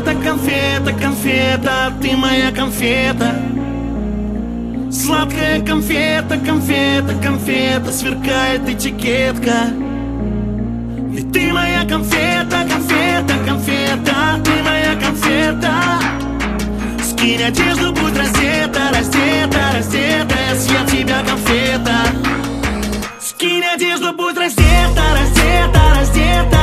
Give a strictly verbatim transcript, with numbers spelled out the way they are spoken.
конфета, конфета, конфета, ты моя конфета. Сладкая конфета, конфета, конфета, сверкает этикетка. Ведь ты моя конфета, конфета, конфета, ты моя конфета. Скинь одежду, будь раздета, раздета, раздета, я съем тебя, конфета. Скинь одежду, будь раздета, раздета, раздета.